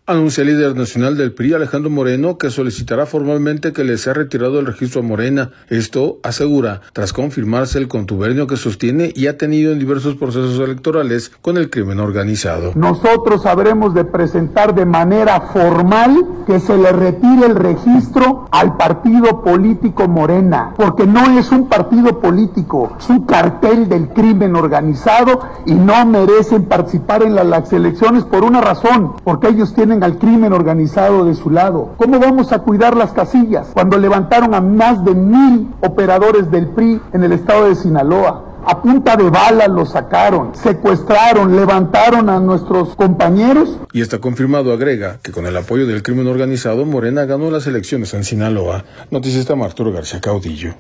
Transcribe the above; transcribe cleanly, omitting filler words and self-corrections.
Anuncia el líder nacional del PRI, Alejandro Moreno, que solicitará formalmente que le sea retirado el registro a Morena. Esto, asegura, tras confirmarse el contubernio que sostiene y ha tenido en diversos procesos electorales con el crimen organizado. Nosotros habremos de presentar de manera formal que se le retire el registro al partido político Morena, porque no es un partido político, es un cartel del crimen organizado y no merecen participar en las elecciones por una razón, porque ellos tienen al crimen organizado de su lado. ¿Cómo vamos a cuidar las casillas cuando levantaron a más de 1,000 operadores del PRI en el estado de Sinaloa? A punta de bala los sacaron, secuestraron, levantaron a nuestros compañeros. Y está confirmado, agrega, que con el apoyo del crimen organizado, Morena ganó las elecciones en Sinaloa. Noticias de Arturo García Caudillo.